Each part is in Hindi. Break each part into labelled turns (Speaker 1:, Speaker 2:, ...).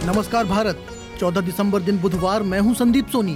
Speaker 1: नमस्कार भारत। 14 दिसंबर दिन बुधवार, मैं हूं संदीप सोनी।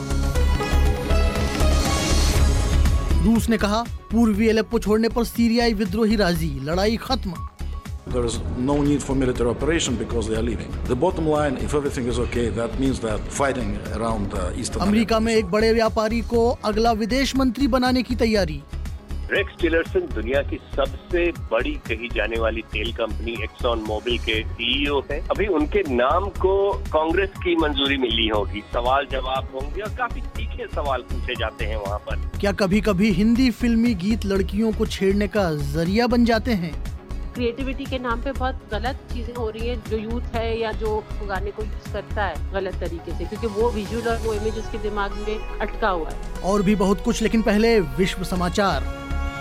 Speaker 1: रूस ने कहा, पूर्वी एलेप्पो छोड़ने पर सीरियाई विद्रोही राजी, लड़ाई खत्म।
Speaker 2: There is no need for military operation because they are leaving. The bottom line, if everything is okay, that means that fighting around Eastern.
Speaker 1: America में एक बड़े व्यापारी को अगला विदेश मंत्री बनाने की तैयारी।
Speaker 3: रेक्स टिलरसन दुनिया की सबसे बड़ी कही जाने वाली तेल कंपनी एक्सॉन मोबिल के सीईओ हैं। अभी उनके नाम को कांग्रेस की मंजूरी मिली होगी। सवाल जवाब होंगे और काफी तीखे सवाल पूछे जाते हैं वहाँ पर।
Speaker 1: क्या कभी कभी हिंदी फिल्मी गीत लड़कियों को छेड़ने का जरिया बन जाते हैं?
Speaker 4: क्रिएटिविटी के नाम पे बहुत गलत चीजें हो रही है। जो यूथ है या जो गाने को यूज करता है गलत तरीके से, क्योंकि वो विजुअल और वो इमेज उसके दिमाग में अटका हुआ है।
Speaker 1: और भी बहुत कुछ, लेकिन पहले विश्व समाचार।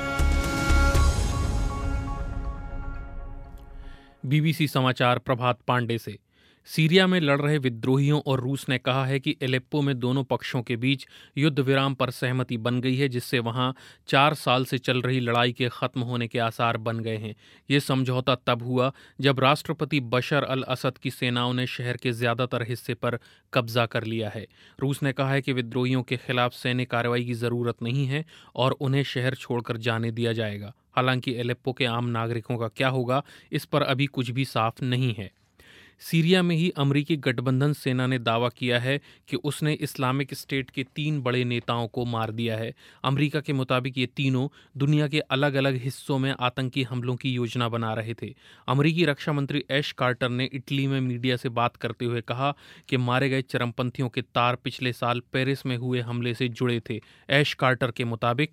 Speaker 5: बीबीसी समाचार प्रभात पांडे से। सीरिया में लड़ रहे विद्रोहियों और रूस ने कहा है कि एलेप्पो में दोनों पक्षों के बीच युद्ध विराम पर सहमति बन गई है, जिससे वहां 4 साल से चल रही लड़ाई के खत्म होने के आसार बन गए हैं। ये समझौता तब हुआ जब राष्ट्रपति बशर अल असद की सेनाओं ने शहर के ज्यादातर हिस्से पर कब्जा कर लिया है। रूस ने कहा है कि विद्रोहियों के खिलाफ सैन्य कार्रवाई की जरूरत नहीं है और उन्हें शहर छोड़कर जाने दिया जाएगा। हालांकि एलेप्पो के आम नागरिकों का क्या होगा, इस पर अभी कुछ भी साफ नहीं है। सीरिया में ही अमरीकी गठबंधन सेना ने दावा किया है कि उसने इस्लामिक स्टेट के 3 बड़े नेताओं को मार दिया है। अमरीका के मुताबिक ये तीनों दुनिया के अलग अलग हिस्सों में आतंकी हमलों की योजना बना रहे थे। अमरीकी रक्षा मंत्री ऐश कार्टर ने इटली में मीडिया से बात करते हुए कहा कि मारे गए चरमपंथियों के तार पिछले साल पेरिस में हुए हमले से जुड़े थे। ऐश कार्टर के मुताबिक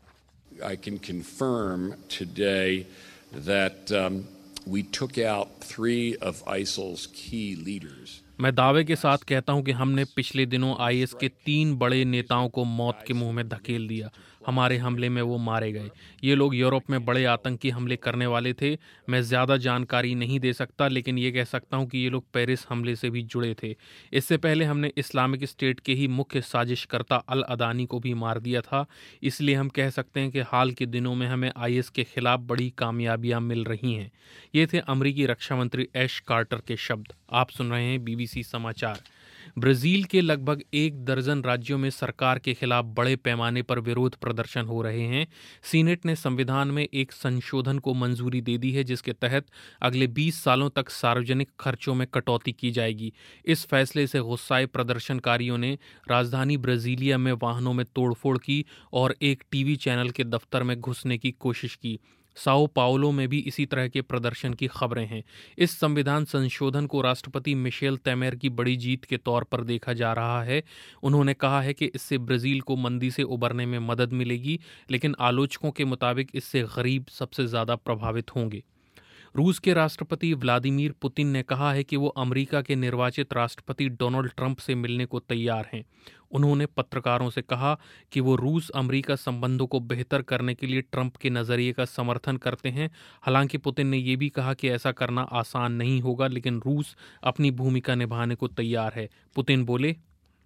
Speaker 6: I can confirm today that we took out 3 of ISIL's key leaders.
Speaker 5: मैं दावे के साथ कहता हूं कि हमने पिछले दिनों आईएस के 3 बड़े नेताओं को मौत के मुंह में धकेल दिया। हमारे हमले में वो मारे गए। ये लोग यूरोप में बड़े आतंकी हमले करने वाले थे। मैं ज़्यादा जानकारी नहीं दे सकता, लेकिन ये कह सकता हूँ कि ये लोग पेरिस हमले से भी जुड़े थे। इससे पहले हमने इस्लामिक स्टेट के ही मुख्य साजिशकर्ता अल अदानी को भी मार दिया था। इसलिए हम कह सकते हैं कि हाल के दिनों में हमें आईएस के खिलाफ बड़ी कामयाबियाँ मिल रही हैं। ये थे अमरीकी रक्षा मंत्री ऐश कार्टर के शब्द। आप सुन रहे हैं बीबीसी समाचार। ब्राजील के लगभग 1 दर्जन राज्यों में सरकार के खिलाफ बड़े पैमाने पर विरोध प्रदर्शन हो रहे हैं। सीनेट ने संविधान में एक संशोधन को मंजूरी दे दी है, जिसके तहत अगले 20 सालों तक सार्वजनिक खर्चों में कटौती की जाएगी। इस फैसले से गुस्साए प्रदर्शनकारियों ने राजधानी ब्राजीलिया में वाहनों में तोड़फोड़ की और एक टीवी चैनल के दफ्तर में घुसने की कोशिश की। साओ पाउलो में भी इसी तरह के प्रदर्शन की खबरें हैं। इस संविधान संशोधन को राष्ट्रपति मिशेल तेमेर की बड़ी जीत के तौर पर देखा जा रहा है। उन्होंने कहा है कि इससे ब्राज़ील को मंदी से उबरने में मदद मिलेगी, लेकिन आलोचकों के मुताबिक इससे गरीब सबसे ज़्यादा प्रभावित होंगे। रूस के राष्ट्रपति व्लादिमीर पुतिन ने कहा है कि वो अमेरिका के निर्वाचित राष्ट्रपति डोनाल्ड ट्रंप से मिलने को तैयार हैं। उन्होंने पत्रकारों से कहा कि वो रूस अमेरिका संबंधों को बेहतर करने के लिए ट्रंप के नज़रिए का समर्थन करते हैं। हालांकि पुतिन ने ये भी कहा कि ऐसा करना आसान नहीं होगा, लेकिन रूस अपनी भूमिका निभाने को तैयार है। पुतिन बोले,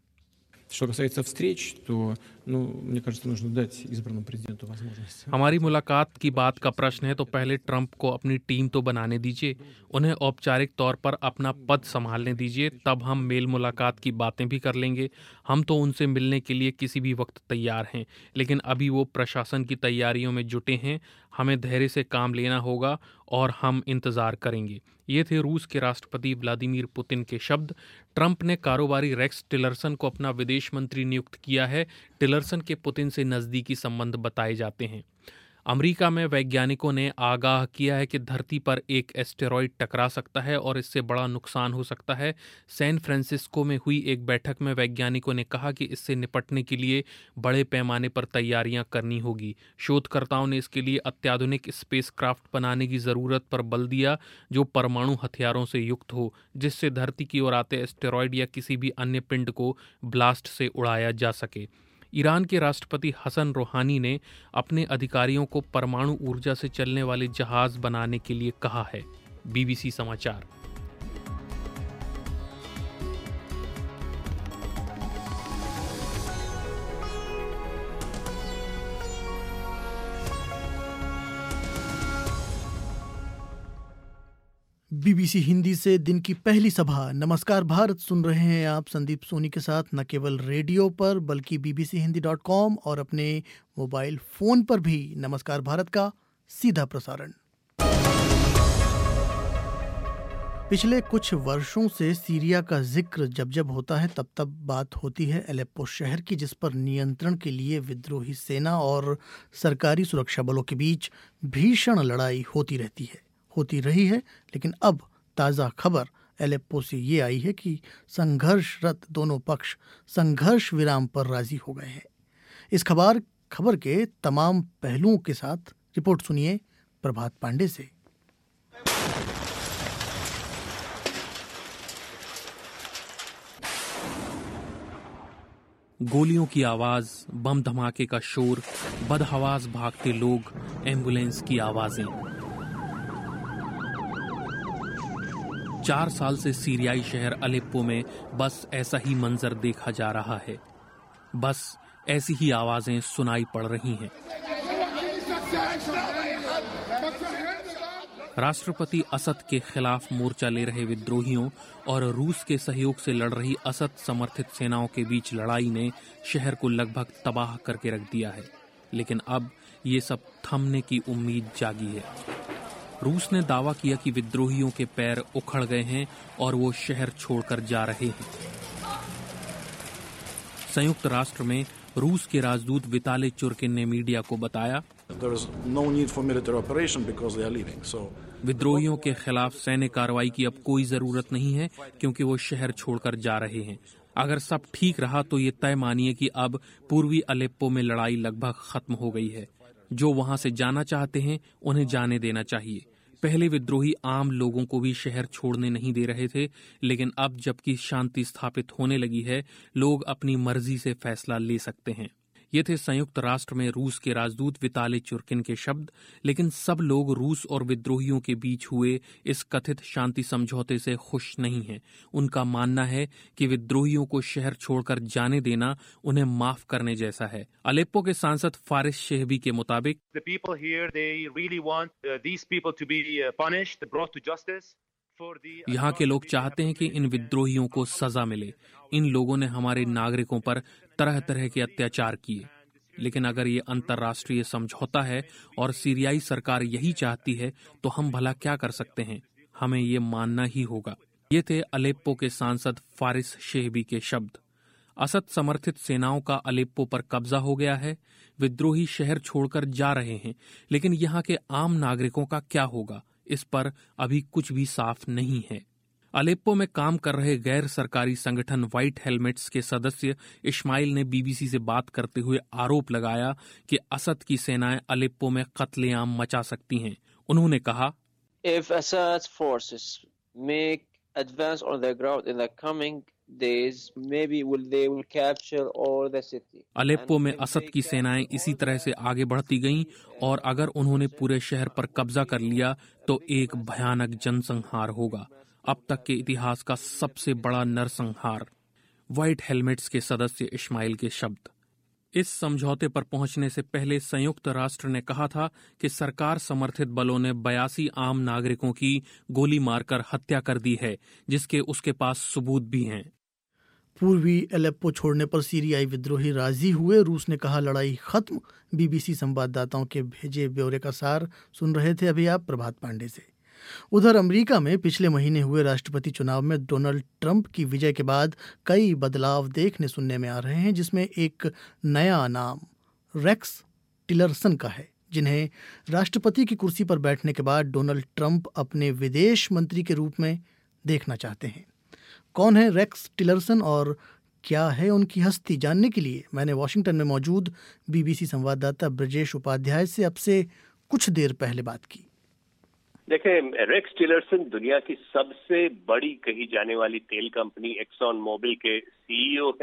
Speaker 7: Что касается встреч, то, мне кажется, нужно дать избранному президенту возможность.
Speaker 5: हमारी मुलाकात की बात का प्रश्न है तो पहले ट्रंप को अपनी टीम तो बनाने दीजिए, उन्हें औपचारिक तौर पर अपना पद संभालने दीजिए, तब हम मेल मुलाकात की बातें भी कर लेंगे। हम तो उनसे मिलने के लिए किसी भी वक्त तैयार हैं, लेकिन अभी वो प्रशासन की तैयारियों में जुटे हैं। हमें धैर्य से काम लेना होगा और हम इंतज़ार करेंगे। ये थे रूस के राष्ट्रपति व्लादिमीर पुतिन के शब्द। ट्रंप ने कारोबारी रेक्स टिलरसन को अपना विदेश मंत्री नियुक्त किया है। टिलरसन के पुतिन से नज़दीकी संबंध बताए जाते हैं। अमेरिका में वैज्ञानिकों ने आगाह किया है कि धरती पर एक एस्टेरॉयड टकरा सकता है और इससे बड़ा नुकसान हो सकता है। सैन फ्रांसिस्को में हुई एक बैठक में वैज्ञानिकों ने कहा कि इससे निपटने के लिए बड़े पैमाने पर तैयारियां करनी होगी। शोधकर्ताओं ने इसके लिए अत्याधुनिक स्पेसक्राफ्ट बनाने की ज़रूरत पर बल दिया जो परमाणु हथियारों से युक्त हो, जिससे धरती की ओर आते एस्टेरॉयड या किसी भी अन्य पिंड को ब्लास्ट से उड़ाया जा सके। ईरान के राष्ट्रपति हसन रूहानी ने अपने अधिकारियों को परमाणु ऊर्जा से चलने वाले जहाज बनाने के लिए कहा है। बीबीसी समाचार।
Speaker 1: बीबीसी हिंदी से दिन की पहली सभा नमस्कार भारत सुन रहे हैं आप संदीप सोनी के साथ, न केवल रेडियो पर बल्कि bbchiindi.com और अपने मोबाइल फोन पर भी नमस्कार भारत का सीधा प्रसारण। पिछले कुछ वर्षों से सीरिया का जिक्र जब जब होता है तब तब बात होती है अलेप्पो शहर की, जिस पर नियंत्रण के लिए विद्रोही सेना और सरकारी सुरक्षा बलों के बीच भीषण लड़ाई होती रही है। लेकिन अब ताज़ा खबर अलेप्पो से ये आई है कि संघर्षरत दोनों पक्ष संघर्ष विराम पर राजी हो गए हैं। इस खबर के तमाम पहलुओं के साथ रिपोर्ट सुनिए प्रभात पांडे से।
Speaker 5: गोलियों की आवाज, बम धमाके का शोर, बदहवास भागते लोग, एम्बुलेंस की आवाजें। 4 साल से सीरियाई शहर अलेप्पो में बस ऐसा ही मंजर देखा जा रहा है। बस ऐसी ही आवाजें सुनाई पड़ रही हैं। राष्ट्रपति असद के खिलाफ मोर्चा ले रहे विद्रोहियों और रूस के सहयोग से लड़ रही असद समर्थित सेनाओं के बीच लड़ाई ने शहर को लगभग तबाह करके रख दिया है। लेकिन अब ये सब थमने की उम्मीद जागी है। रूस ने दावा किया कि विद्रोहियों के पैर उखड़ गए हैं और वो शहर छोड़कर जा रहे हैं। संयुक्त राष्ट्र में रूस के राजदूत विताली चुर्किन ने मीडिया को बताया, विद्रोहियों के खिलाफ सैन्य कार्रवाई की अब कोई जरूरत नहीं है क्योंकि वो शहर छोड़कर जा रहे हैं। अगर सब ठीक रहा तो ये तय मानिए कि अब पूर्वी अलेप्पो में लड़ाई लगभग खत्म हो गई है। जो वहां से जाना चाहते हैं उन्हें जाने देना चाहिए। पहले विद्रोही आम लोगों को भी शहर छोड़ने नहीं दे रहे थे, लेकिन अब जबकि शांति स्थापित होने लगी है, लोग अपनी मर्जी से फैसला ले सकते हैं। ये थे संयुक्त राष्ट्र में रूस के राजदूत विताली चुर्किन के शब्द। लेकिन सब लोग रूस और विद्रोहियों के बीच हुए इस कथित शांति समझौते से खुश नहीं हैं। उनका मानना है कि विद्रोहियों को शहर छोड़कर जाने देना उन्हें माफ करने जैसा है। अलेप्पो के सांसद फारिस शेहबी के मुताबिक, यहाँ के लोग चाहते हैं कि इन विद्रोहियों को सजा मिले। इन लोगों ने हमारे नागरिकों पर तरह तरह के अत्याचार किए। लेकिन अगर ये अंतर्राष्ट्रीय समझौता है और सीरियाई सरकार यही चाहती है तो हम भला क्या कर सकते हैं? हमें ये मानना ही होगा। ये थे अलेप्पो के सांसद फारिस शेहबी के शब्द। असद समर्थित सेनाओं का अलेप्पो पर कब्जा हो गया है। विद्रोही शहर छोड़कर जा रहे हैं, लेकिन यहाँ के आम नागरिकों का क्या होगा, इस पर अभी कुछ भी साफ नहीं है। अलेप्पो में काम कर रहे गैर सरकारी संगठन व्हाइट हेलमेट्स के सदस्य इस्माइल ने बीबीसी से बात करते हुए आरोप लगाया कि असद की सेनाएं अलेप्पो में कत्लेआम मचा सकती हैं। उन्होंने कहा,
Speaker 8: If Assad's forces make advance on the ground in the coming days, maybe they will capture all the city.
Speaker 5: Aleppo में असद की सेनाएं इसी तरह से आगे बढ़ती गईं और अगर उन्होंने पूरे शहर पर कब्जा कर लिया तो एक भयानक जनसंहार होगा, अब तक के इतिहास का सबसे बड़ा नरसंहार। व्हाइट हेलमेट्स के सदस्य इस्माइल के शब्द। इस समझौते पर पहुंचने से पहले संयुक्त राष्ट्र ने कहा था कि सरकार समर्थित बलों ने 82 आम नागरिकों की गोली मारकर हत्या कर दी है, जिसके उसके पास सबूत भी हैं।
Speaker 1: पूर्वी अलेप्पो छोड़ने पर सीरियाई विद्रोही राजी हुए। रूस ने कहा लड़ाई खत्म। बीबीसी संवाददाताओं के भेजे ब्यौरे का सार सुन रहे थे अभी आप प्रभात पांडे से। उधर अमेरिका में पिछले महीने हुए राष्ट्रपति चुनाव में डोनाल्ड ट्रंप की विजय के बाद कई बदलाव देखने सुनने में आ रहे हैं, जिसमें एक नया नाम रेक्स टिलरसन का है, जिन्हें राष्ट्रपति की कुर्सी पर बैठने के बाद डोनाल्ड ट्रंप अपने विदेश मंत्री के रूप में देखना चाहते हैं। कौन है रेक्स टिलरसन और क्या है उनकी हस्ती, जानने के लिए मैंने वॉशिंगटन में मौजूद बीबीसी संवाददाता ब्रजेश उपाध्याय से अब से कुछ देर पहले बात की।
Speaker 3: देखें, रेक्स टिलरसन दुनिया की सबसे बड़ी कही जाने वाली तेल कंपनी एक्सॉन मोबिल के सीईओ हैं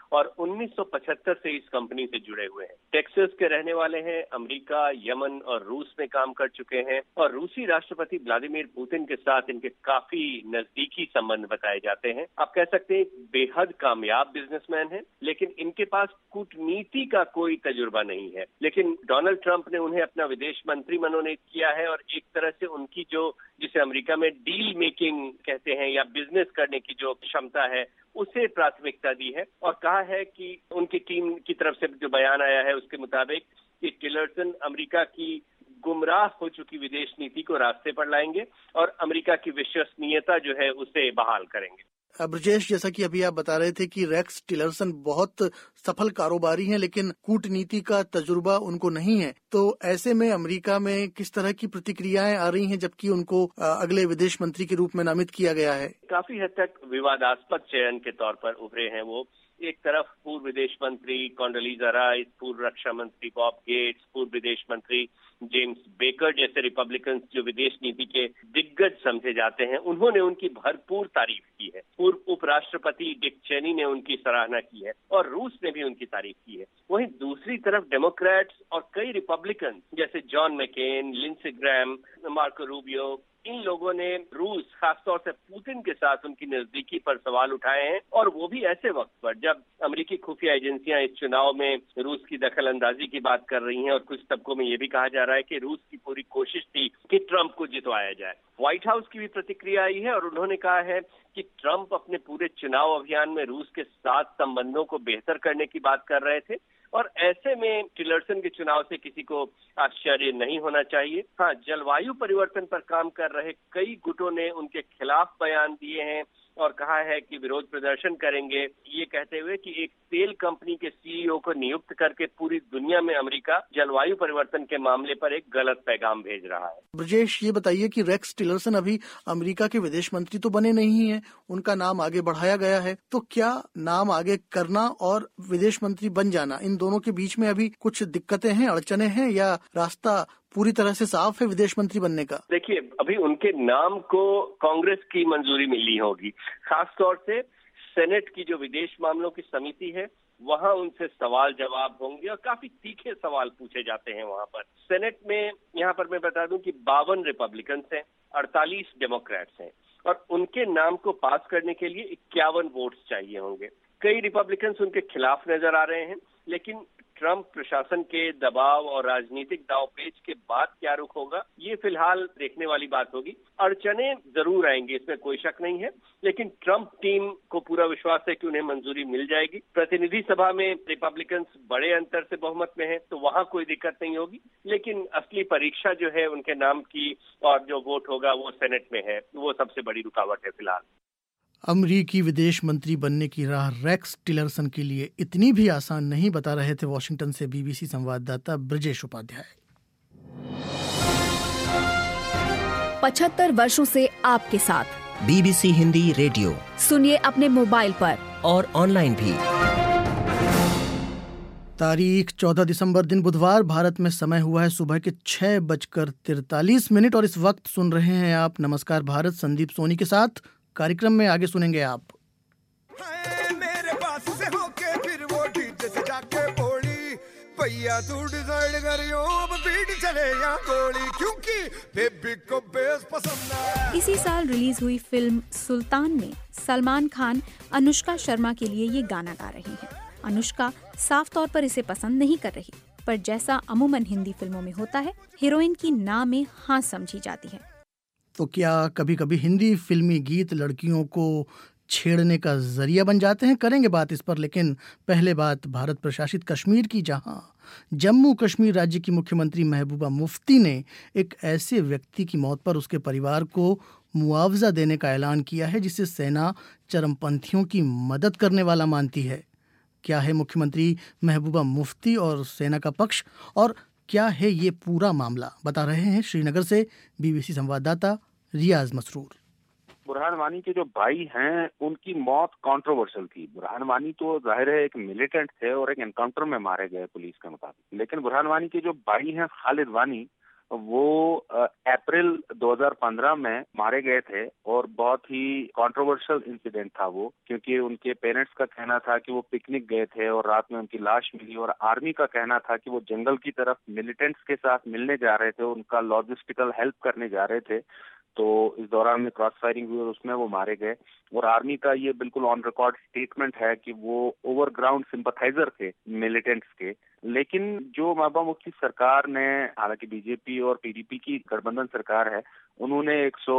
Speaker 3: और 1975 से इस कंपनी से जुड़े हुए हैं। टेक्सास के रहने वाले हैं, अमेरिका, यमन और रूस में काम कर चुके हैं और रूसी राष्ट्रपति व्लादिमीर पुतिन के साथ इनके काफी नजदीकी संबंध बताए जाते हैं। आप कह सकते हैं बेहद कामयाब बिजनेसमैन हैं, लेकिन इनके पास कूटनीति का कोई तजुर्बा नहीं है। लेकिन डोनाल्ड ट्रंप ने उन्हें अपना विदेश मंत्री मनोनीत किया है और एक तरह से उनकी जो जिसे अमेरिका में डील मेकिंग कहते हैं या बिजनेस करने की जो क्षमता है उसे प्राथमिकता दी है और कहा है कि उनकी टीम की तरफ से जो बयान आया है उसके मुताबिक कि टिलरसन अमेरिका की गुमराह हो चुकी विदेश नीति को रास्ते पर लाएंगे और अमेरिका की विश्वसनीयता जो है उसे बहाल करेंगे।
Speaker 1: ब्रजेश, जैसा कि अभी आप बता रहे थे कि रेक्स टिलरसन बहुत सफल कारोबारी हैं, लेकिन कूटनीति का तजुर्बा उनको नहीं है, तो ऐसे में अमेरिका में किस तरह की प्रतिक्रियाएं आ रही हैं जबकि उनको अगले विदेश मंत्री के रूप में नामित किया गया है?
Speaker 3: काफी हद तक विवादास्पद चयन के तौर पर उभरे हैं वो। एक तरफ पूर्व विदेश मंत्री कॉन्डोलीजा राइस, पूर्व रक्षा मंत्री बॉब गेट्स, पूर्व विदेश मंत्री जेम्स बेकर जैसे रिपब्लिकन जो विदेश नीति के दिग्गज समझे जाते हैं, उन्होंने उनकी भरपूर तारीफ की है। पूर्व उपराष्ट्रपति डिक चेनी ने उनकी सराहना की है और रूस ने भी उनकी तारीफ की है। वहीं दूसरी तरफ डेमोक्रेट्स और कई रिपब्लिकन जैसे John McCain, Lindsey Graham, Marco Rubio, इन लोगों ने रूस, खासतौर से पुतिन के साथ उनकी नजदीकी पर सवाल उठाए हैं और वो भी ऐसे वक्त पर जब अमेरिकी खुफिया एजेंसियां इस चुनाव में रूस की दखल अंदाजी की बात कर रही हैं और कुछ तबकों में ये भी कहा जा रहा है कि रूस की पूरी कोशिश थी कि ट्रंप को जितवाया जाए। व्हाइट हाउस की भी प्रतिक्रिया आई है और उन्होंने कहा है कि ट्रंप अपने पूरे चुनाव अभियान में रूस के साथ संबंधों को बेहतर करने की बात कर रहे थे और ऐसे में टिलरसन के चुनाव से किसी को आश्चर्य नहीं होना चाहिए। हाँ, जलवायु परिवर्तन पर काम कर रहे कई गुटों ने उनके खिलाफ बयान दिए हैं और कहा है कि विरोध प्रदर्शन करेंगे, ये कहते हुए कि एक तेल कंपनी के सीईओ को नियुक्त करके पूरी दुनिया में अमेरिका जलवायु परिवर्तन के मामले पर एक गलत पैगाम भेज रहा है।
Speaker 1: ब्रजेश, ये बताइए कि रेक्स टिलरसन अभी अमेरिका के विदेश मंत्री तो बने नहीं हैं, उनका नाम आगे बढ़ाया गया है, तो क्या नाम आगे करना और विदेश मंत्री बन जाना, इन दोनों के बीच में अभी कुछ दिक्कतें हैं, अड़चने हैं या रास्ता पूरी तरह से साफ है विदेश मंत्री बनने का?
Speaker 3: देखिए, अभी उनके नाम को कांग्रेस की मंजूरी मिलनी होगी। खासतौर से सेनेट की जो विदेश मामलों की समिति है वहां उनसे सवाल जवाब होंगे और काफी तीखे सवाल पूछे जाते हैं वहां पर। सेनेट में यहाँ पर मैं बता दूं कि 52 रिपब्लिकन हैं, 48 डेमोक्रेट्स हैं और उनके नाम को पास करने के लिए 51 वोट्स चाहिए होंगे। कई रिपब्लिकन उनके खिलाफ नजर आ रहे हैं, लेकिन ट्रंप प्रशासन के दबाव और राजनीतिक दांवपेच के बाद क्या रुख होगा, ये फिलहाल देखने वाली बात होगी। अड़चने जरूर आएंगे, इसमें कोई शक नहीं है, लेकिन ट्रंप टीम को पूरा विश्वास है कि उन्हें मंजूरी मिल जाएगी। प्रतिनिधि सभा में रिपब्लिकन बड़े अंतर से बहुमत में है, तो वहां कोई दिक्कत नहीं होगी, लेकिन असली परीक्षा जो है उनके नाम की और जो वोट होगा वो सेनेट में है, वो सबसे बड़ी रुकावट है फिलहाल।
Speaker 1: अमरीकी विदेश मंत्री बनने की राह रेक्स टिलरसन के लिए इतनी भी आसान नहीं, बता रहे थे वॉशिंगटन से बीबीसी संवाददाता ब्रजेश उपाध्याय।
Speaker 9: 75 वर्षों से आपके साथ
Speaker 10: बीबीसी हिंदी रेडियो
Speaker 9: सुनिए अपने मोबाइल पर
Speaker 10: और ऑनलाइन भी।
Speaker 1: तारीख 14 दिसंबर दिन बुधवार, भारत में समय हुआ है सुबह के 6:43 और इस वक्त सुन रहे हैं आप नमस्कार भारत संदीप सोनी के साथ। कार्यक्रम में आगे सुनेंगे आप।
Speaker 11: मेरे पास से होके फिर वो डीजे से जाके बोली, भैया तू डिसाइड करियो अब बीट चले या गोली, क्योंकि बेबी को बेस पसंद है।
Speaker 9: इसी साल रिलीज हुई फिल्म सुल्तान में सलमान खान अनुष्का शर्मा के लिए ये गाना गा रही हैं। अनुष्का साफ तौर पर इसे पसंद नहीं कर रही, पर जैसा अमूमन हिंदी फिल्मों में होता है, हीरोइन की ना में हाँ समझी जाती है।
Speaker 1: तो क्या कभी कभी हिंदी फिल्मी गीत लड़कियों को छेड़ने का जरिया बन जाते हैं? करेंगे बात इस पर, लेकिन पहले बात भारत प्रशासित कश्मीर की, जहां जम्मू कश्मीर राज्य की मुख्यमंत्री महबूबा मुफ्ती ने एक ऐसे व्यक्ति की मौत पर उसके परिवार को मुआवजा देने का ऐलान किया है जिसे सेना चरमपंथियों की मदद करने वाला मानती है। क्या है मुख्यमंत्री महबूबा मुफ्ती और सेना का पक्ष, और क्या है ये पूरा मामला, बता रहे हैं श्रीनगर से बीबीसी संवाददाता रियाज मसरूर।
Speaker 12: बुरहान वानी के जो भाई हैं उनकी मौत कंट्रोवर्शियल थी। बुरहान वानी तो जाहिर है एक मिलिटेंट थे और एक एनकाउंटर में मारे गए पुलिस के मुताबिक, लेकिन बुरहान वानी के जो भाई हैं खालिद वानी, वो अप्रैल 2015 में मारे गए थे और बहुत ही कंट्रोवर्शियल इंसिडेंट था वो, क्योंकि उनके पेरेंट्स का कहना था कि वो पिकनिक गए थे और रात में उनकी लाश मिली, और आर्मी का कहना था कि वो जंगल की तरफ मिलिटेंट्स के साथ मिलने जा रहे थे, उनका लॉजिस्टिकल हेल्प करने जा रहे थे। तो इस दौरान में क्रॉस फायरिंग हुई और उसमें वो मारे गए। और आर्मी का ये बिल्कुल ऑन रिकॉर्ड स्टेटमेंट है कि वो ओवरग्राउंड सिंपथाइजर थे मिलिटेंट्स के। लेकिन जो महबूबा मुफ्ती सरकार ने, हालांकि बीजेपी और पीडीपी की गठबंधन सरकार है, उन्होंने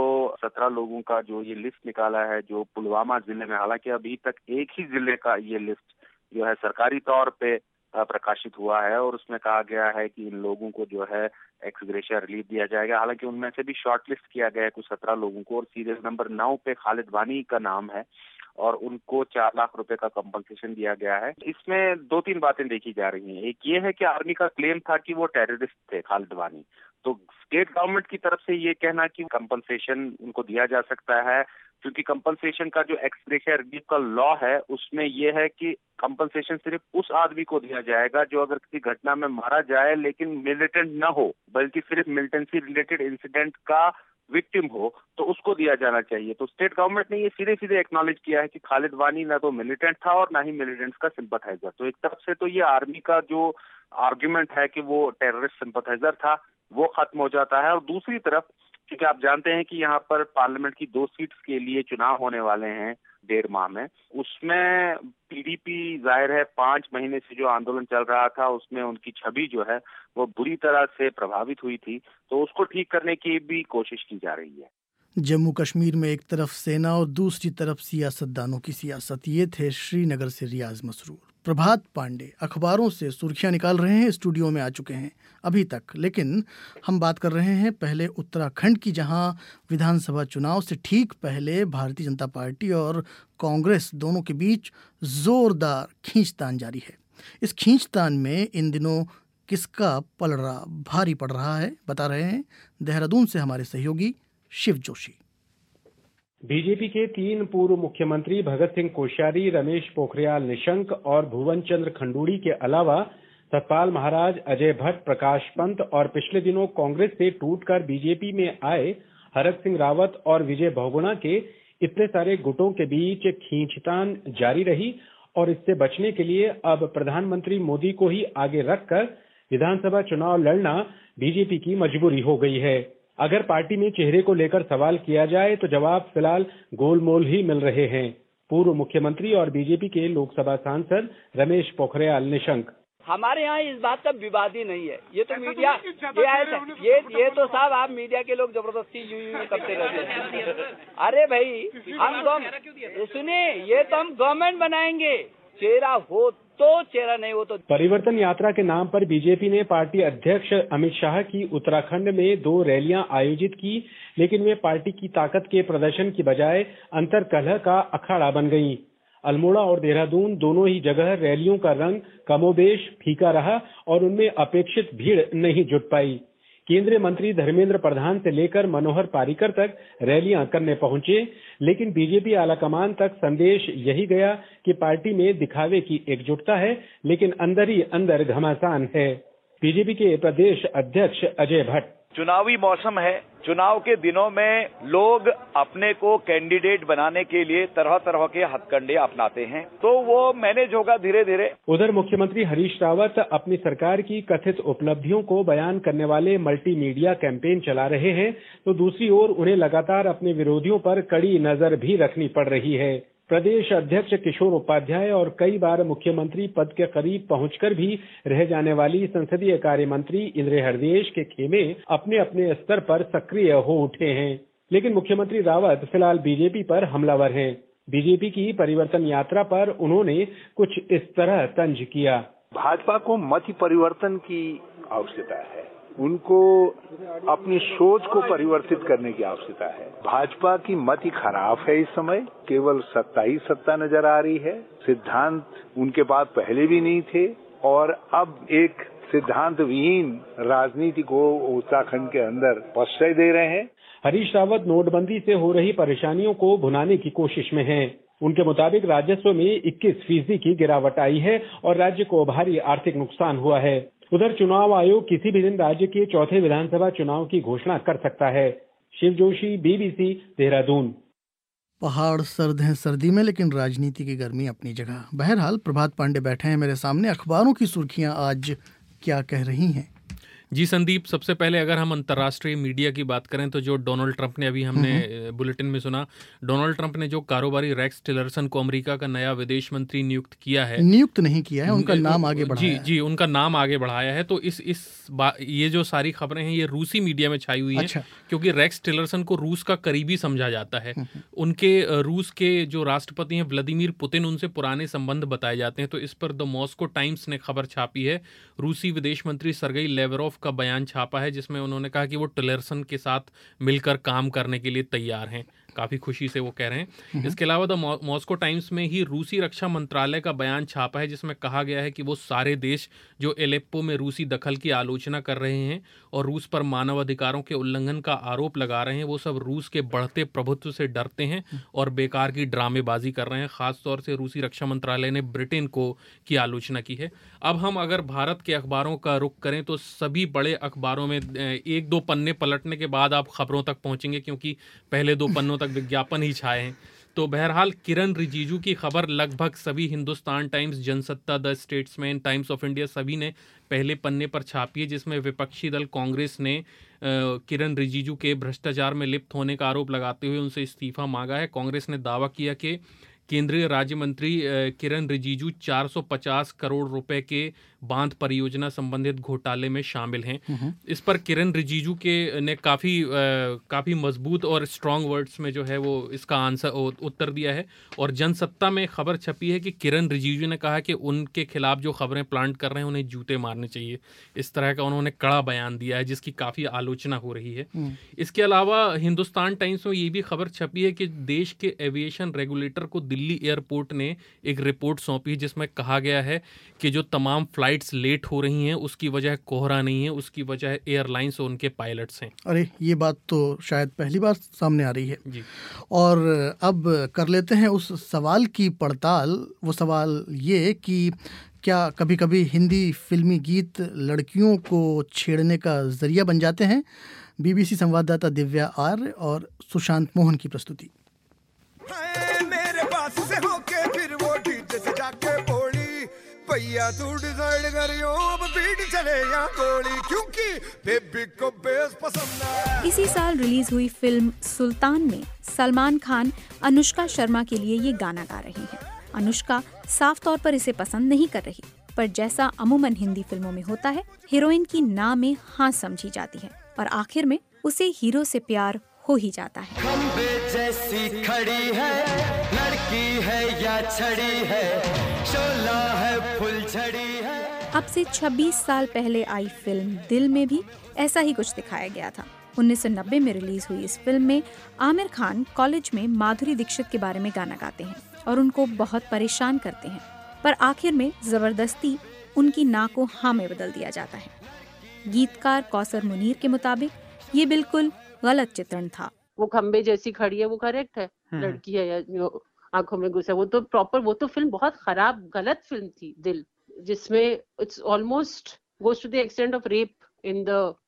Speaker 12: 117 लोगों का जो ये लिस्ट निकाला है जो पुलवामा जिले में, हालांकि अभी तक एक ही जिले का ये लिस्ट जो है सरकारी तौर पे प्रकाशित हुआ है और उसमें कहा गया है कि इन लोगों को जो है एक्स ग्रेशिया रिलीफ दिया जाएगा। हालांकि उनमें से भी शॉर्टलिस्ट किया गया है कुछ 17 लोगों को, और सीरियल नंबर 9 पे खालिद वानी का नाम है और उनको 4 लाख रुपए का कंपनसेशन दिया गया है। इसमें 2-3 बातें देखी जा रही हैं। एक ये है कि आर्मी का क्लेम था कि वो टेररिस्ट थे खालिद वानी, तो स्टेट गवर्नमेंट की तरफ से ये कहना कि कंपनसेशन उनको दिया जा सकता है, क्योंकि कंपनसेशन का जो एक्स ग्रेशिया रिलीफ का लॉ है उसमें ये है कि कंपनसेशन सिर्फ उस आदमी को दिया जाएगा जो अगर किसी घटना में मारा जाए लेकिन मिलिटेंट न हो, बल्कि सिर्फ मिलिटेंसी रिलेटेड इंसिडेंट का विक्टिम हो, तो उसको दिया जाना चाहिए। तो स्टेट गवर्नमेंट ने ये सीधे सीधे एक्नॉलेज किया है कि खालिद वानी ना तो मिलिटेंट था और ना ही मिलिटेंट्स का सिंपथाइजर। तो एक तरफ से तो ये आर्मी का जो आर्ग्यूमेंट है कि वो टेररिस्ट सिंपथाइजर था वो खत्म हो जाता है। और दूसरी तरफ, क्योंकि आप जानते हैं कि यहाँ पर पार्लियामेंट की 2 सीट्स के लिए चुनाव होने वाले हैं 1.5 माह में, उसमें पीडीपी जाहिर है 5 महीने से जो आंदोलन चल रहा था उसमें उनकी छवि जो है वो बुरी तरह से प्रभावित हुई थी, तो उसको ठीक करने की भी कोशिश की जा रही है।
Speaker 1: जम्मू कश्मीर में एक तरफ सेना और दूसरी तरफ सियासतदानों की सियासत। ये थे श्रीनगर से रियाज मसरूर। प्रभात पांडे अखबारों से सुर्खियां निकाल रहे हैं, स्टूडियो में आ चुके हैं अभी तक, लेकिन हम बात कर रहे हैं पहले उत्तराखंड की, जहां विधानसभा चुनाव से ठीक पहले भारतीय जनता पार्टी और कांग्रेस दोनों के बीच जोरदार खींचतान जारी है। इस खींचतान में इन दिनों किसका पलड़ा भारी पड़ रहा है, बता रहे हैं देहरादून से हमारे सहयोगी शिव जोशी।
Speaker 13: बीजेपी के 3 पूर्व मुख्यमंत्री भगत सिंह कोश्यारी, रमेश पोखरियाल निशंक और भुवन चंद्र खंडूड़ी के अलावा सतपाल महाराज, अजय भट्ट, प्रकाश पंत और पिछले दिनों कांग्रेस से टूटकर बीजेपी में आए हरक सिंह रावत और विजय बहुगुणा के इतने सारे गुटों के बीच खींचतान जारी रही और इससे बचने के लिए अब प्रधानमंत्री मोदी को ही आगे रखकर विधानसभा चुनाव लड़ना बीजेपी की मजबूरी हो गई है। अगर पार्टी में चेहरे को लेकर सवाल किया जाए तो जवाब फिलहाल गोलमोल ही मिल रहे हैं। पूर्व मुख्यमंत्री और बीजेपी के लोकसभा सांसद रमेश पोखरियाल निशंक,
Speaker 14: हमारे यहाँ इस बात का विवाद ही नहीं है। ये तो मीडिया ये तो साहब आप मीडिया के लोग जबरदस्ती यूं करते रहते हैं। अरे भाई हम सुनिए, ये तो हम गवर्नमेंट बनाएंगे, चेहरा हो तो चेहरा नहीं हो तो।
Speaker 13: परिवर्तन यात्रा के नाम पर बीजेपी ने पार्टी अध्यक्ष अमित शाह की उत्तराखंड में 2 रैलियां आयोजित की, लेकिन वे पार्टी की ताकत के प्रदर्शन की बजाय अंतर्कलह का अखाड़ा बन गईं। अल्मोड़ा और देहरादून दोनों ही जगह रैलियों का रंग कमोबेश फीका रहा और उनमें अपेक्षित भीड़ नहीं जुट पाई। केंद्रीय मंत्री धर्मेंद्र प्रधान से लेकर मनोहर पारीकर तक रैलियां करने पहुंचे, लेकिन बीजेपी आलाकमान तक संदेश यही गया कि पार्टी में दिखावे की एकजुटता है, लेकिन अंदर ही अंदर घमासान है। बीजेपी के प्रदेश अध्यक्ष अजय भट्ट,
Speaker 15: चुनावी मौसम है, चुनाव के दिनों में लोग अपने को कैंडिडेट बनाने के लिए तरह तरह के हथकंडे अपनाते हैं, तो वो मैनेज होगा धीरे धीरे।
Speaker 13: उधर मुख्यमंत्री हरीश रावत अपनी सरकार की कथित उपलब्धियों को बयान करने वाले मल्टीमीडिया कैंपेन चला रहे हैं, तो दूसरी ओर उन्हें लगातार अपने विरोधियों पर कड़ी नजर भी रखनी पड़ रही है। प्रदेश अध्यक्ष किशोर उपाध्याय और कई बार मुख्यमंत्री पद के करीब पहुंचकर भी रह जाने वाली संसदीय कार्य मंत्री इंद्र हृदयेश के खेमे अपने अपने स्तर पर सक्रिय हो उठे हैं, लेकिन मुख्यमंत्री रावत फिलहाल बीजेपी पर हमलावर हैं। बीजेपी की परिवर्तन यात्रा पर उन्होंने कुछ इस तरह तंज किया।
Speaker 16: भाजपा को मत परिवर्तन की आवश्यकता है, उनको अपनी सोच को परिवर्तित करने की आवश्यकता है। भाजपा की मति खराब है, इस समय केवल सत्ता ही सत्ता नजर आ रही है। सिद्धांत उनके पास पहले भी नहीं थे और अब एक सिद्धांत विहीन राजनीति को उत्तराखंड के अंदर प्रश्रय दे रहे हैं।
Speaker 13: हरीश रावत नोटबंदी से हो रही परेशानियों को भुनाने की कोशिश में हैं। उनके मुताबिक राजस्व में 21% की गिरावट आई है और राज्य को भारी आर्थिक नुकसान हुआ है। उधर चुनाव आयोग किसी भी दिन राज्य के चौथे विधानसभा चुनाव की घोषणा कर सकता है। शिव जोशी, BBC, देहरादून।
Speaker 1: पहाड़ सर्द हैं सर्दी में, लेकिन राजनीति की गर्मी अपनी जगह। बहरहाल प्रभात पांडे बैठे हैं मेरे सामने। अखबारों की सुर्खियां आज क्या कह रही हैं?
Speaker 5: जी संदीप, सबसे पहले अगर हम अंतर्राष्ट्रीय मीडिया की बात करें तो जो डोनाल्ड ट्रंप ने, अभी हमने बुलेटिन में सुना, डोनाल्ड ट्रंप ने जो कारोबारी रेक्स टिलरसन को अमेरिका का नया विदेश मंत्री नियुक्त किया है,
Speaker 1: नियुक्त नहीं किया है, उनका नाम आगे बढ़ाया
Speaker 5: जी, उनका नाम आगे बढ़ाया है। तो ये जो सारी खबरें हैं ये रूसी मीडिया में छाई हुई हैं।
Speaker 1: अच्छा।
Speaker 5: क्योंकि रेक्स टिलरसन को रूस का करीबी समझा जाता है। उनके रूस के जो राष्ट्रपति हैं व्लादिमीर पुतिन, उनसे पुराने संबंध बताए जाते हैं। तो इस पर द मॉस्को टाइम्स ने खबर छापी है। रूसी विदेश मंत्री सर्गेई लेवरोव का बयान छापा है जिसमें उन्होंने कहा कि वो टिलरसन के साथ मिलकर काम करने के लिए तैयार हैं। काफ़ी खुशी से वो कह रहे हैं। इसके अलावा द मॉस्को टाइम्स में ही रूसी रक्षा मंत्रालय का बयान छापा है जिसमें कहा गया है कि वो सारे देश जो एलेप्पो में रूसी दखल की आलोचना कर रहे हैं और रूस पर मानवाधिकारों के उल्लंघन का आरोप लगा रहे हैं, वो सब रूस के बढ़ते प्रभुत्व से डरते हैं और बेकार की ड्रामेबाजी कर रहे हैं। खासतौर से रूसी रक्षा मंत्रालय ने ब्रिटेन की आलोचना की है। अब हम अगर भारत के अखबारों का रुख करें तो सभी बड़े अखबारों में एक दो पन्ने पलटने के बाद आप खबरों तक पहुंचेंगे, क्योंकि पहले दो पन्नों तक विज्ञापन ही छाए हैं। तो बहरहाल किरण रिजिजू की खबर लगभग सभी Hindustan Times, Jansatta, the Statesman, Times of India सभी ने पहले पन्ने पर छापी है, जिसमें विपक्षी दल कांग्रेस ने किरण रिजिजू के भ्रष्टाचार में लिप्त होने का आरोप लगाते हुए उनसे इस्तीफा मांगा है। कांग्रेस ने दावा किया कि केंद्रीय राज्य मंत्री किरण रिजिजू 450 करोड़ रुपए के बांध परियोजना संबंधित घोटाले में शामिल हैं। इस पर किरण रिजिजू ने काफ़ी मजबूत और स्ट्रॉन्ग वर्ड्स में जो है वो इसका आंसर उत्तर दिया है। और जनसत्ता में खबर छपी है कि किरण रिजिजू ने कहा कि उनके खिलाफ जो खबरें प्लांट कर रहे हैं उन्हें जूते मारने चाहिए। इस तरह का उन्होंने कड़ा बयान दिया है जिसकी काफ़ी आलोचना हो रही है। इसके अलावा हिंदुस्तान टाइम्स में ये भी खबर छपी है कि देश के एविएशन रेगुलेटर को दिल्ली एयरपोर्ट ने एक रिपोर्ट सौंपी है जिसमें कहा गया है कि जो तमाम फ्लाइट्स लेट हो रही हैं उसकी वजह कोहरा नहीं है, उसकी वजह एयरलाइंस और उनके पायलट्स हैं।
Speaker 1: अरे ये बात तो शायद पहली बार सामने आ रही है
Speaker 5: जी।
Speaker 1: और अब कर लेते हैं उस सवाल की पड़ताल। वो सवाल ये कि क्या कभी कभी हिंदी फिल्मी गीत लड़कियों को छेड़ने का जरिया बन जाते हैं? BBC संवाददाता दिव्या आर्य और सुशांत मोहन की प्रस्तुति।
Speaker 11: मेरे पास से होके फिर वो डीजे से जाके बोली, भैया तू डिसाइड करियो अब बीट चले या गोली, क्योंकि बेबी को बेस पसंद है।
Speaker 9: इसी साल रिलीज हुई फिल्म सुल्तान में सलमान खान अनुष्का शर्मा के लिए ये गाना गा रही हैं। अनुष्का साफ तौर पर इसे पसंद नहीं कर रही, पर जैसा अमूमन हिंदी फिल्मों में होता है, हीरोइन की ना में हाँ समझी जाती है और आखिर में उसे हीरो से प्यार हो ही जाता है।
Speaker 17: खंबे जैसी खड़ी है, लड़की है या छड़ी है, शोला है फुलझड़ी है।
Speaker 9: अब से 26 साल पहले आई फिल्म दिल में भी ऐसा ही कुछ दिखाया गया था। 1990 में रिलीज हुई इस फिल्म में आमिर खान कॉलेज में माधुरी दीक्षित के बारे में गाना गाते हैं और उनको बहुत परेशान करते हैं, पर आखिर में जबरदस्ती उनकी ना को हाँ में बदल दिया जाता है। गीतकार कौसर मुनीर के मुताबिक ये बिल्कुल गलत चित्रण था।
Speaker 4: वो खंबे जैसी खड़ी है, वो करेक्ट है, लड़की है या जो आंखों में घुसा, वो तो प्रॉपर, वो तो फिल्म बहुत खराब गलत फिल्म थी दिल, जिसमें it's almost goes to the extent of rape in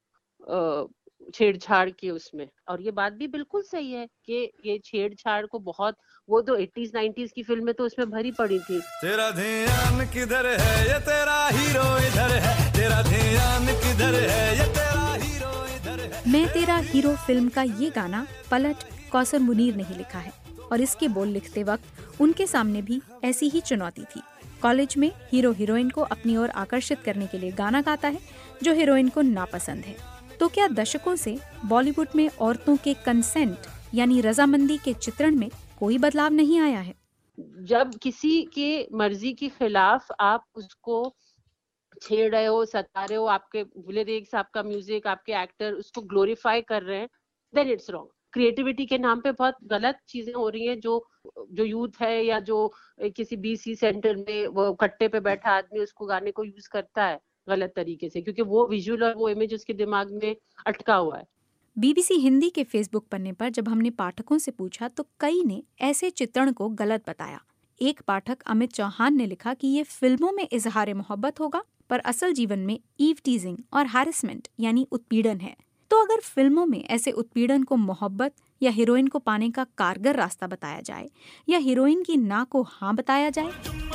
Speaker 4: the छेड़छाड़ की उसमें। और ये बात भी बिल्कुल सही है कि ये छेड़छाड़ को बहुत, वो तो 80s 90s की फिल्में तो उसमें भरी पड़ी थी।
Speaker 17: तेरा ध्यान किधर है, ये तेरा हीरो इधर है, तेरा ध्यान किधर है, ये तेरा हीरो इधर है।
Speaker 9: मैं तेरा हीरो फिल्म का ये गाना पलट कौसर मुनीर ने ही लिखा है और इसके बोल लिखते वक्त उनके सामने भी ऐसी ही चुनौती थी। कॉलेज में हीरो हीरोइन को अपनी ओर आकर्षित करने के लिए गाना गाता है जो हीरोइन को नापसंद है। तो क्या दशकों से बॉलीवुड में औरतों के कंसेंट यानी रजामंदी के चित्रण में कोई बदलाव नहीं आया है?
Speaker 4: जब किसी के मर्जी के खिलाफ आप उसको छेड़ रहे हो, सता रहे हो, आपके लिरिक्स, आपका म्यूजिक, आपके एक्टर उसको ग्लोरीफाई कर रहे हैं, देन इट्स रॉन्ग। क्रिएटिविटी के नाम पे बहुत गलत चीजें हो रही हैं। जो यूथ है या जो किसी BC सेंटर में वो कट्टे पे बैठा आदमी उसको गाने को यूज करता है गलत तरीके से, क्योंकि वो विजुअल और वो इमेज उसके दिमाग में अटका हुआ है।
Speaker 9: BBC हिंदी के फेसबुक पन्ने पर जब हमने पाठकों से पूछा तो कई ने ऐसे चित्रण को गलत बताया। एक पाठक अमित चौहान ने लिखा कि ये फिल्मों में इजहार मोहब्बत होगा, पर असल जीवन में ईव टीजिंग और हैरेसमेंट यानी उत्पीड़न है। तो अगर फिल्मों में ऐसे उत्पीड़न को मोहब्बत या हीरोइन को पाने का कारगर रास्ता बताया जाए या हीरोइन की ना को हाँ बताया जाए,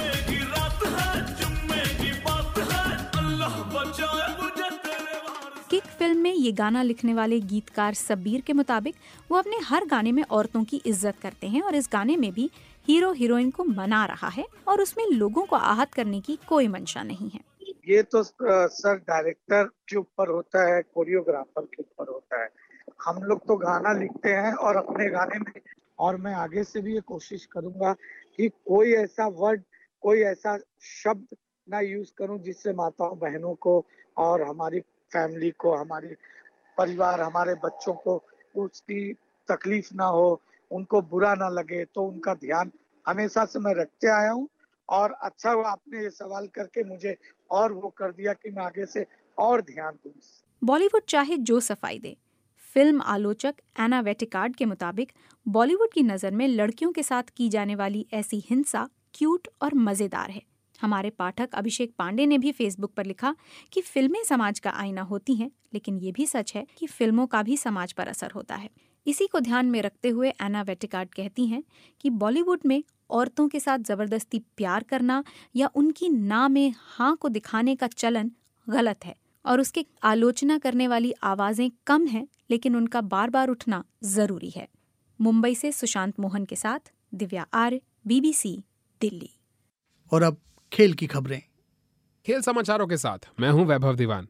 Speaker 9: किक फिल्म में ये गाना लिखने वाले गीतकार सब्बीर के मुताबिक वो अपने हर गाने में औरतों की इज्जत करते हैं और इस गाने में भी हीरो हीरोइन को मना रहा है और उसमें लोगों को आहत करने की कोई मंशा नहीं है।
Speaker 18: ये तो सर डायरेक्टर के ऊपर होता है, कोरियोग्राफर के ऊपर होता है। हम लोग तो गाना लिखते हैं और अपने गाने में, और मैं आगे से भी ये कोशिश करूंगा कि कोई ऐसा वर्ड, कोई ऐसा शब्द ना यूज करूं जिससे माताओं बहनों को और हमारी फैमिली को, हमारे परिवार, हमारे बच्चों को उसकी तकलीफ ना हो, उनको बुरा ना लगे। तो उनका ध्यान हमेशा से मैं रखते आया हूँ और अच्छा हुआ आपने ये सवाल करके मुझे और वो कर दिया कि मैं आगे से और ध्यान दूं।
Speaker 9: बॉलीवुड चाहे जो सफाई दे, फिल्म आलोचक एना वेटिकार्ड के मुताबिक बॉलीवुड की नज़र में लड़कियों के साथ की जाने वाली ऐसी हिंसा क्यूट और मज़ेदार है। हमारे पाठक अभिषेक पांडे ने भी फेसबुक पर लिखा कि फिल्में समाज का आईना होती हैं, लेकिन ये भी सच है कि फिल्मों का भी समाज पर असर होता है। इसी को ध्यान में रखते हुए एना वेटिकार्ड कहती हैं कि बॉलीवुड में औरतों के साथ जबरदस्ती प्यार करना या उनकी ना में हाँ को दिखाने का चलन गलत है और उसकी आलोचना करने वाली आवाजें कम हैं, लेकिन उनका बार बार उठना जरूरी है। मुंबई से सुशांत मोहन के साथ दिव्या आर्य, BBC, दिल्ली।
Speaker 1: और अब खेल की खबरें।
Speaker 19: खेल समाचारों के साथ मैं हूं वैभव दीवान।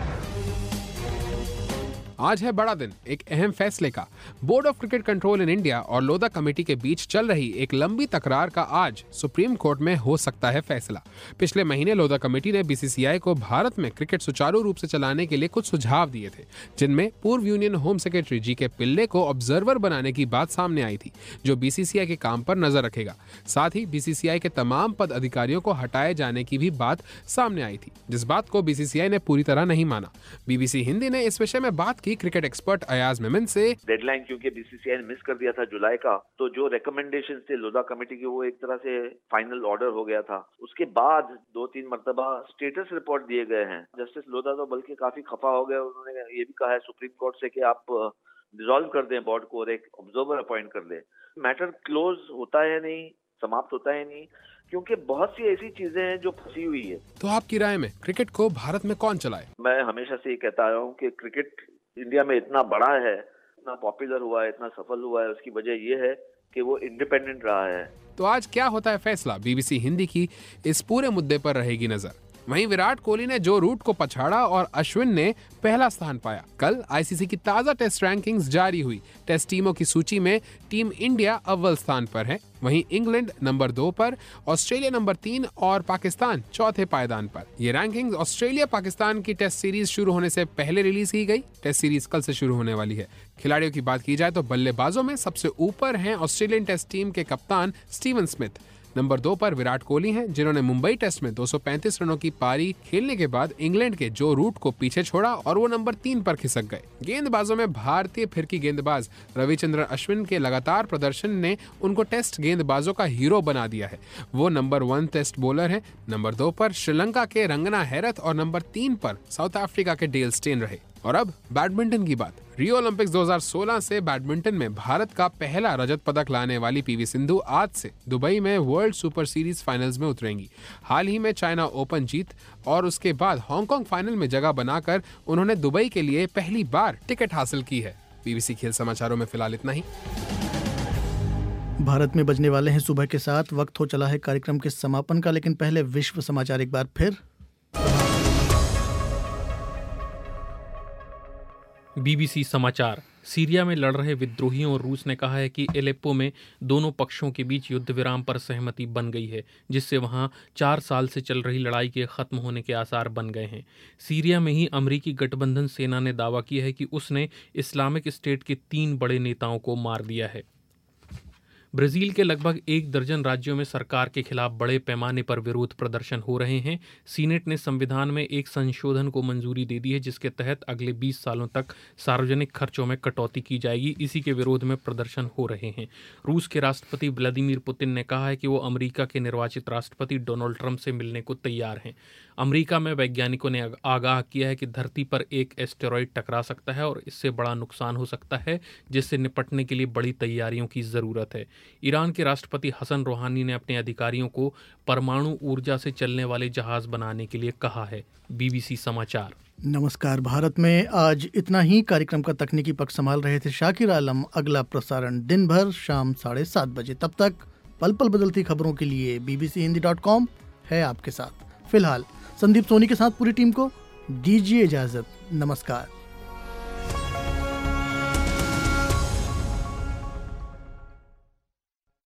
Speaker 19: आज है बड़ा दिन, एक अहम फैसले का। Board of cricket control in India और लोधा कमेटी के बीच चल रही एक लंबी तकरार का आज सुप्रीम कोर्ट में हो सकता है फैसला। पिछले महीने लोधा कमेटी ने BCCI को भारत में क्रिकेट सुचारू रूप से चलाने के लिए कुछ सुझाव दिए थे, जिनमें पूर्व union home secretary GK Pillai को ऑब्जर्वर बनाने की बात सामने आई थी, जो BCCI के काम पर नजर रखेगा। साथ ही BCCI के तमाम पद अधिकारियों को हटाए जाने की भी बात सामने आई थी, जिस बात को BCCI ने पूरी तरह नहीं माना। BBC हिंदी ने इस विषय में बात की क्रिकेट एक्सपर्ट अयाज मेमन से।
Speaker 15: डेडलाइन क्योंकि BCCI ने मिस कर दिया था जुलाई का, तो जो रिकमेंडेशन थे लोधा कमेटी के वो एक तरह से फाइनल ऑर्डर हो गया था। उसके बाद 2-3 मर्तबा स्टेटस रिपोर्ट दिए गए हैं। जस्टिस लोधा तो बल्कि काफी खफा हो गए। उन्होंने ये भी कहा है सुप्रीम कोर्ट से कि आप डिसॉल्व कर दें बोर्ड को और एक ऑब्जर्वर अपॉइंट कर दें। मैटर क्लोज होता है नहीं, समाप्त होता है नहीं, क्योंकि बहुत सी ऐसी चीजें हैं जो फंसी हुई है।
Speaker 19: तो आपकी राय में क्रिकेट को भारत में कौन चलाए?
Speaker 15: मैं हमेशा से ये कहता आया हूँ कि क्रिकेट इंडिया में इतना बड़ा है, इतना पॉपुलर हुआ है, इतना सफल हुआ है, उसकी वजह ये है कि वो इंडिपेंडेंट रहा है।
Speaker 19: तो आज क्या होता है फैसला? BBC हिंदी की इस पूरे मुद्दे पर रहेगी नजर। वहीं विराट कोहली ने जो रूट को पछाड़ा और अश्विन ने पहला स्थान पाया। कल ICC की ताजा टेस्ट रैंकिंग्स जारी हुई। टेस्ट टीमों की सूची में टीम इंडिया अव्वल स्थान पर है, वहीं इंग्लैंड नंबर 2 पर, ऑस्ट्रेलिया नंबर 3 और पाकिस्तान चौथे पायदान पर। ये रैंकिंग्स ऑस्ट्रेलिया पाकिस्तान की टेस्ट सीरीज शुरू होने से पहले रिलीज की गई। टेस्ट सीरीज कल से शुरू होने वाली है। खिलाड़ियों की बात की जाए तो बल्लेबाजों में सबसे ऊपर हैं ऑस्ट्रेलियन टेस्ट टीम के कप्तान स्टीवन स्मिथ। नंबर 2 पर विराट कोहली हैं, जिन्होंने मुंबई टेस्ट में 235 रनों की पारी खेलने के बाद इंग्लैंड के जो रूट को पीछे छोड़ा और वो नंबर 3 पर खिसक गए। गेंदबाजों में भारतीय फिरकी गेंदबाज रविचंद्रन अश्विन के लगातार प्रदर्शन ने उनको टेस्ट गेंदबाजों का हीरो बना दिया है। वो नंबर 1 टेस्ट बॉलर हैं। नंबर 2 पर श्रीलंका के रंगना हैरत और नंबर 3 पर साउथ अफ्रीका के डेल स्टेन रहे। और अब बैडमिंटन की बात। रियो ओलंपिक्स 2016 से बैडमिंटन में भारत का पहला रजत पदक लाने वाली PV सिंधु आज से दुबई में वर्ल्ड सुपर सीरीज फाइनल्स में उतरेंगी। हाल ही में चाइना ओपन जीत और उसके बाद हांगकांग फाइनल में जगह बनाकर उन्होंने दुबई के लिए पहली बार टिकट हासिल की है। BBC खेल समाचारों में फिलहाल इतना ही।
Speaker 1: भारत में बजने वाले हैं सुबह के 7। वक्त हो चला है कार्यक्रम के समापन का, लेकिन पहले विश्व समाचार एक बार फिर।
Speaker 5: BBC समाचार। सीरिया में लड़ रहे विद्रोहियों और रूस ने कहा है कि एलेप्पो में दोनों पक्षों के बीच युद्ध विराम पर सहमति बन गई है, जिससे वहां 4 साल से चल रही लड़ाई के खत्म होने के आसार बन गए हैं। सीरिया में ही अमेरिकी गठबंधन सेना ने दावा किया है कि उसने इस्लामिक स्टेट के 3 बड़े नेताओं को मार दिया है। ब्राजील के लगभग 1 दर्जन राज्यों में सरकार के खिलाफ बड़े पैमाने पर विरोध प्रदर्शन हो रहे हैं। सीनेट ने संविधान में एक संशोधन को मंजूरी दे दी है जिसके तहत अगले 20 सालों तक सार्वजनिक खर्चों में कटौती की जाएगी। इसी के विरोध में प्रदर्शन हो रहे हैं। रूस के राष्ट्रपति व्लादिमीर पुतिन ने कहा है कि वो अमेरिका के निर्वाचित राष्ट्रपति डोनाल्ड ट्रंप से मिलने को तैयार हैं। अमेरिका में वैज्ञानिकों ने आगाह किया है कि धरती पर एक एस्टेरॉयड टकरा सकता है और इससे बड़ा नुकसान हो सकता है, जिससे निपटने के लिए बड़ी तैयारियों की जरूरत है। ईरान के राष्ट्रपति हसन रूहानी ने अपने अधिकारियों को परमाणु ऊर्जा से चलने वाले जहाज बनाने के लिए कहा है। BBC समाचार।
Speaker 1: नमस्कार भारत में आज इतना ही। कार्यक्रम का तकनीकी पक्ष संभाल रहे थे शाकिर आलम। अगला प्रसारण दिन भर शाम 7:30 बजे। तब तक पल पल बदलती खबरों के लिए bbchindi.com है आपके साथ। फिलहाल संदीप सोनी के साथ पूरी टीम को दीजिए इजाजत। नमस्कार।